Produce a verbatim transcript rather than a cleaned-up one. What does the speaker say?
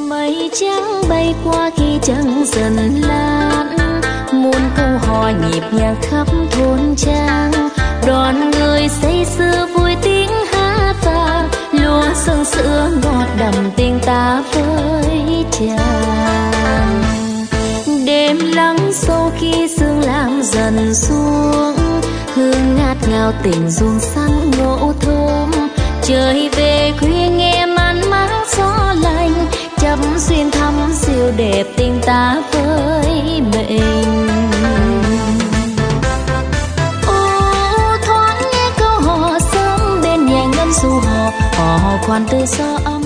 Mây trắng bay qua khi trăng dần lan, muôn câu hò nhịp nhàng khắp thôn trang. Đoàn người say sưa vui tiếng hát vang, lúa sương sữa ngọt đậm tình ta với chàng. Đêm lắng sâu khi sương lam dần xuống, hương ngát ngào tình ruộng sắn ngộ thơm. Trời về khuya nghe man mát gió lạnh, chấp xuyên thắm siêu đẹp tình ta với mình. Ô thoáng nghe câu hò sớm bên nhà ngân du hò, hò khoan từ gió